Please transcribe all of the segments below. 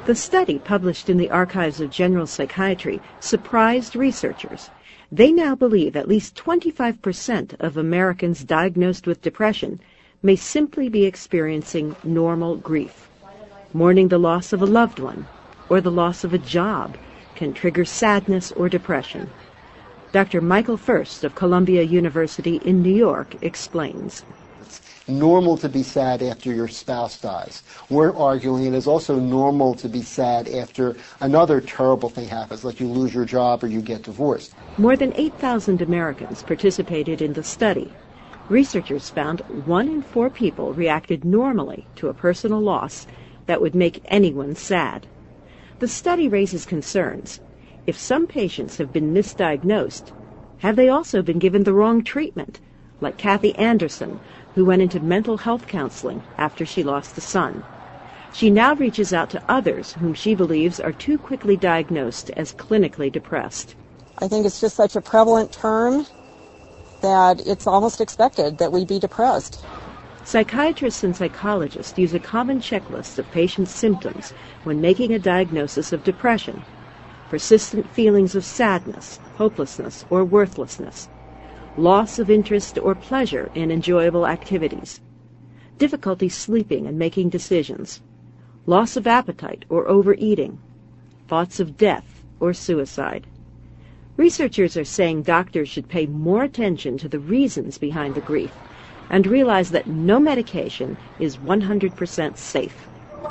The study, published in the Archives of General Psychiatry, surprised researchers. They now believe at least 25% of Americans diagnosed with depression may simply be experiencing normal grief. Mourning the loss of a loved one or the loss of a job can trigger sadness or depression. Dr. Michael Furst of Columbia University in New York explains. Normal to be sad after your spouse dies. We're arguing it is also normal to be sad after another terrible thing happens, like you lose your job or you get divorced. More than 8,000 Americans participated in the study. Researchers found 1 in 4 people reacted normally to a personal loss that would make anyone sad. The study raises concerns. If some patients have been misdiagnosed, have they also been given the wrong treatment, like Kathy Anderson, who went into mental health counseling after she lost a son? She now reaches out to others whom she believes are too quickly diagnosed as clinically depressed. I think it's just such a prevalent term that it's almost expected that we be depressed. Psychiatrists and psychologists use a common checklist of patients' symptoms when making a diagnosis of depression: persistent feelings of sadness, hopelessness, or worthlessness, loss of interest or pleasure in enjoyable activities, difficulty sleeping and making decisions, loss of appetite or overeating, thoughts of death or suicide. Researchers are saying doctors should pay more attention to the reasons behind the grief and realize that no medication is 100% safe.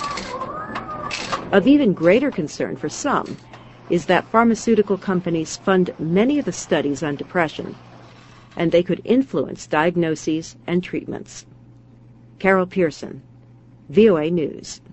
Of even greater concern for some is that pharmaceutical companies fund many of the studies on depression, and they could influence diagnoses and treatments. Carol Pearson, VOA News.